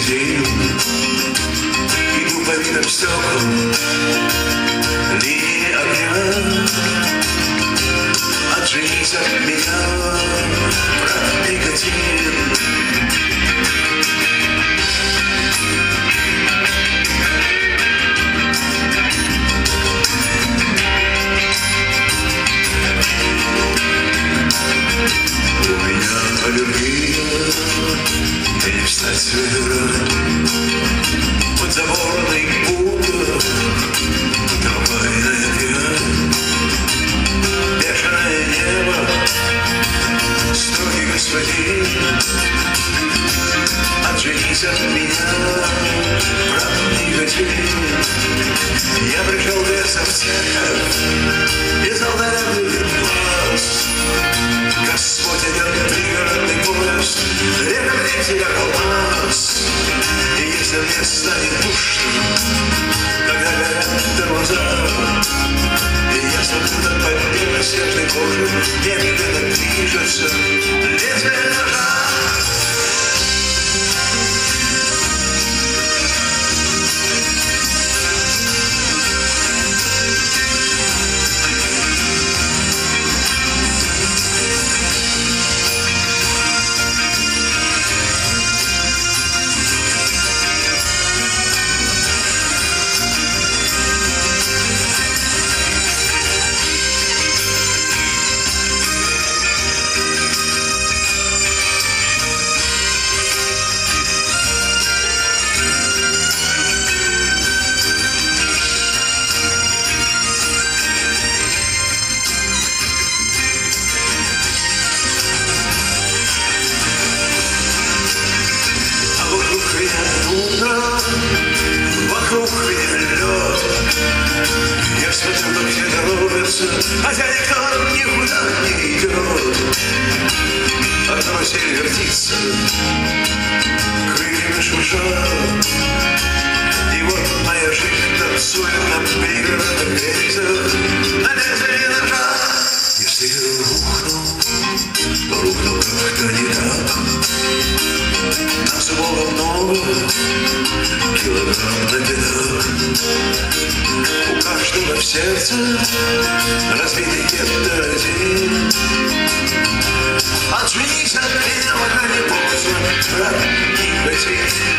магазин. Иду по видам стекол, линии огня. Отженись от меня, брат никотин. У меня аллергия, и не встать с ведра. Подзаборный пугал, трамвайная пьянь. Бешеное небо, строгий господин. Отженись от меня, брат никотин. Я пришел лесом в церковь, и солдатами глаз. Господь идет пригородный поезд, рекомендуйте как алмаз. И если мне станет душно, когда горят тормоза, и я смотрю на победу снежной кожи, медленно движется лезвие ножа. Вокруг меня лед. Я смотрю, как все торопятся, хотя никто никуда не идет. А карусель вертится, крыльями шурша. И вот моя жизнь танцует на пригородных рельсах, на лезвие ножа. Если я рухну, то рухну как-то не так. Нас было много, килограмм на бедах. У каждого в сердце разбитый гектор один. Отженись от меня, пока не поздно, брат никотин.